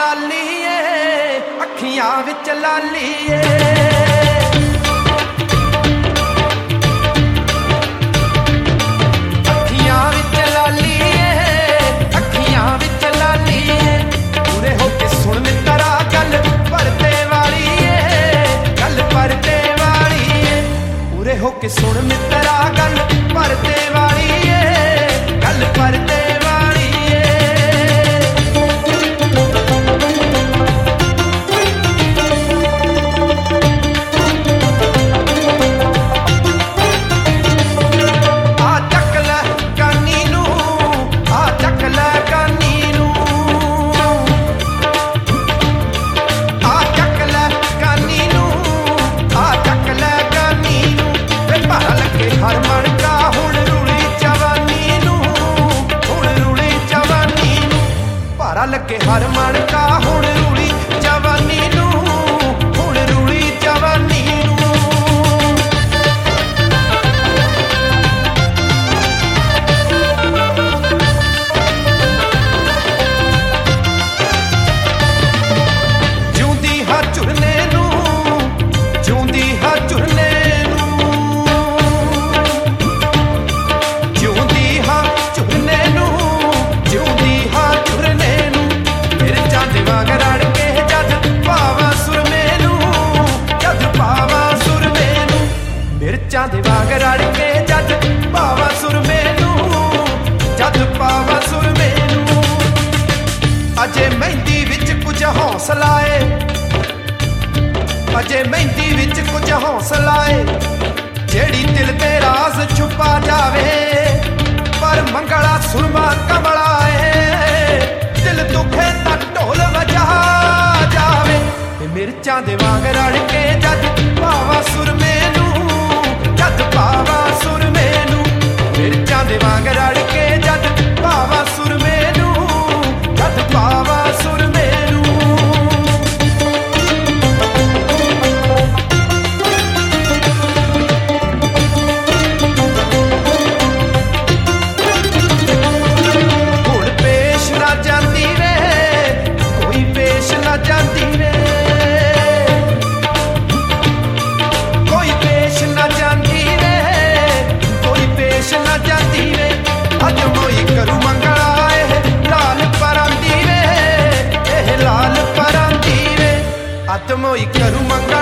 ਲਾਲੀਏ ਅੱਖੀਆਂ ਵਿੱਚ ਲਾਲੀਏ हो के सुन मित्रा गल परते वाली ए गल परते वाली आ चक ले कानी नू आ चक ले कानी नू आ चक ले कानी नू आ चक ले ਭਾਰਾ ਲੱਗੇ ਹਰ ਮਣ ਕਾ ਹੁਣ ਰੂਲੀ ਜਵਾਨੀ ਨੂੰ ਹੁਣ ਰੂਲੀ ਜਵਾਨੀ ਨੂੰ ਭਾਰਾ ਲੱਗੇ ਹਰ ਮਣ ਕਾ ਹੁਣ ਰੂਲੀ ਜਵਾਨੀ ਨੂੰ ਹੁਣ ਰੂਲੀ ਜਵਾਨੀ ਨੂੰ ਜਿਉਂਦੀ ਹਾਂ ਝੁਰਨੇ ਨੂੰ ਜਿਉਂਦੀ ਹਾਂ ਝੁਰਨੇ ਮਿਰਚਾਂ ਦੇ ਵਾਂਗ ਰੜ ਕੇ ਜਦ ਪਾਵਾ ਸੁਰਮੇ ਨੂੰ ਜਦ ਪਾਵਾ ਸੁਰਮੇ ਨੂੰ ਅਜੇ ਮਹਿੰਦੀ ਵਿੱਚ ਕੁਝ ਹੌਸਲਾ ਏ ਅਜੇ ਮਹਿੰਦੀ ਵਿੱਚ ਕੁਝ ਹੌਸਲਾ ਏ ਜਿਹੜੀ ਦਿਲ ਦੇ ਰਾਜ਼ ਛੁਪਾ ਜਾਵੇ ਪਰ ਮੰਗਲਾ ਸੁਰਮਾ ਕਮਲਾ ਏ ਦਿਲ ਦੁਖੇ ਤਾਂ ਢੋਲ ਵਜਾ ਜਾਵੇ ਮਿਰਚਾਂ ਦੇ ਵਾਂਗ ਰੜ ਕੇ ਜਦ ਪਾਵਾ ਸੁਰਮੇ ਨੂੰ ਜਦ ਪਾਵਾ ਸੁਰਮੇ ਨੂੰ ਮਿਰਚਾਂ ਦੇ ਵਾਂਗ ਰੜ ਕੇ ਜਦ ਪਾਵਾ ਸੁਰਮੇ ਨੂੰ ਜਦ ਪਾਵਾ ਸੁਰਮੇ ਨੂੰ ਹੁਣ ਪੇਸ਼ ਨਾ ਜਾਂਦੀ ਵੇ ਕੋਈ ਪੇਸ਼ ਨਾ ਜਾਂਦੀ ਵੇ ਨਾ ਜਾਂਦੀ ਵੇ ਅੱਜ ਮੋਈ ਕਰੂ ਮੰਗਲਾ ਇਹ ਲਾਲ ਪਰਾਂਦੀ ਵੇ ਇਹ ਲਾਲ ਪਰਾਂਦੀ ਵੇ ਅੱਜ ਮੋਈ ਕਰੂ ਮੰਗਲਾ